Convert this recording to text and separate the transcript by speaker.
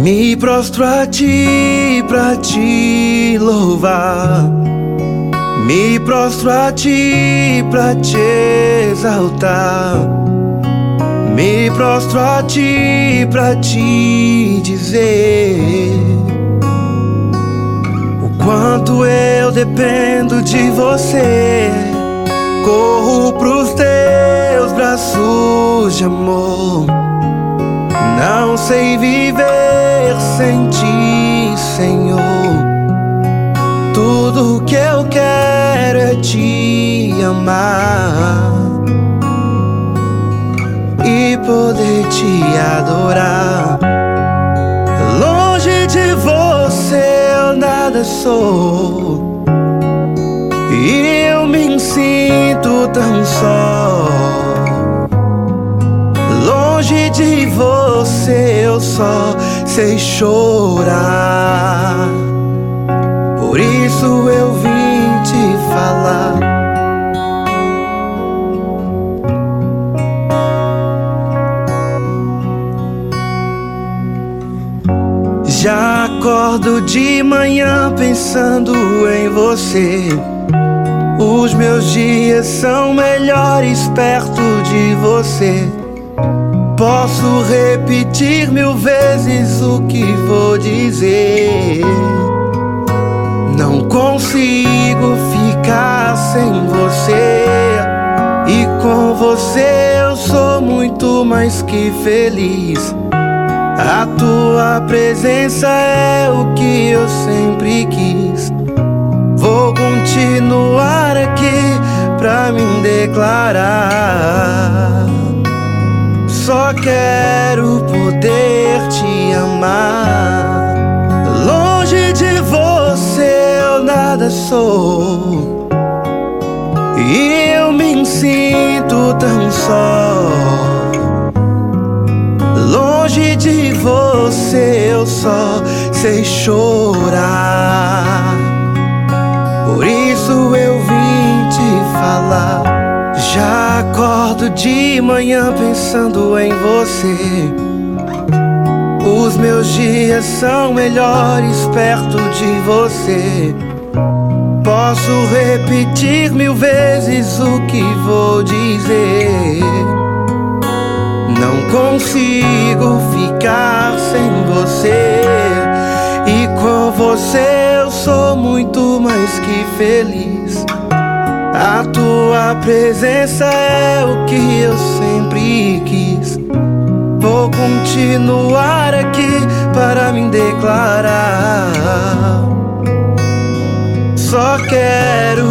Speaker 1: Me prostro a ti pra te louvar. Me prostro a ti pra te exaltar. Me prostro a ti pra te dizer o quanto eu dependo de você. Corro pros teus braços de amor. Não sei viver sem ti, Senhor. Tudo que eu quero é te amar e poder te adorar. Longe de você eu nada sou, e eu me sinto tão só. Longe de você eu só sei chorar. Por isso eu vim te falar. Já acordo de manhã pensando em você. Os meus dias são melhores perto de você. Posso repetir 1000 vezes o que vou dizer. Não consigo ficar sem você, e com você eu sou muito mais que feliz. A tua presença é o que eu sempre quis. Vou continuar aqui pra me declarar. Só quero poder te amar. Longe de você eu nada sou, e eu me sinto tão só. Longe de você eu só sei chorar. Por isso eu vim te falar. Já acordo de manhã pensando em você. Os meus dias são melhores perto de você. Posso repetir 1000 vezes o que vou dizer. Não consigo ficar sem você, e com você eu sou muito mais que feliz. A tua presença é o que eu sempre quis. Vou continuar aqui para me declarar. Só quero